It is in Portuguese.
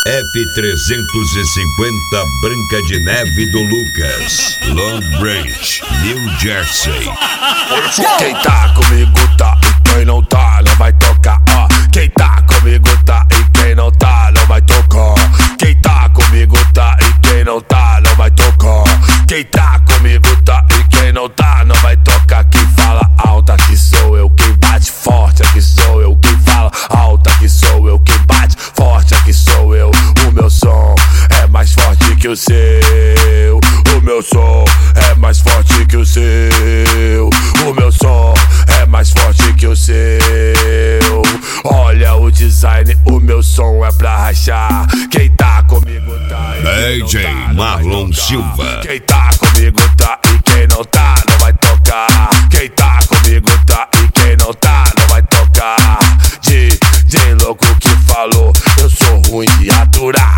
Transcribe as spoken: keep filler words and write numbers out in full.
F trezentos e cinquenta Branca de Neve do Lucas, Long Branch, New Jersey. Quem tá comigo tá e quem não tá não vai tocar. Ó, quem tá comigo tá e quem não tá não vai tocar. Quem tá comigo tá e quem não tá não vai tocar. Quem tá comigo tá e quem não tá não vai tocar. Quem fala alto aqui sou eu, quem bate forte aqui sou eu. Quem fala alto aqui sou eu, quem bate forte aqui sou eu. O meu som é mais forte que o seu. O meu som é mais forte que o seu. O meu som é mais forte que o seu. Olha o design, o meu som é pra rachar. Quem tá comigo tá e D J quem não tá, Marlon Silva. Quem tá comigo tá e quem não tá não vai tocar. Quem tá comigo tá e quem não tá não vai tocar. D J louco que falou, eu sou ruim de aturar.